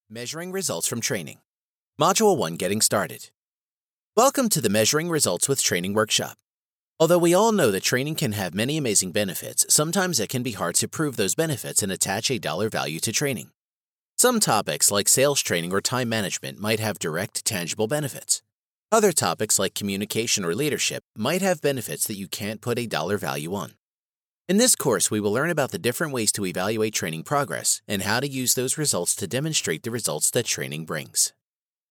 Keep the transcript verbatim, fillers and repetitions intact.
Measuring Results from Training. Module one, Getting Started. Welcome to the Measuring Results with Training workshop. Although we all know that training can have many amazing benefits, sometimes it can be hard to prove those benefits and attach a dollar value to training. Some topics like sales training or time management might have direct, tangible benefits. Other topics like communication or leadership might have benefits that you can't put a dollar value on. In this course, we will learn about the different ways to evaluate training progress and how to use those results to demonstrate the results that training brings.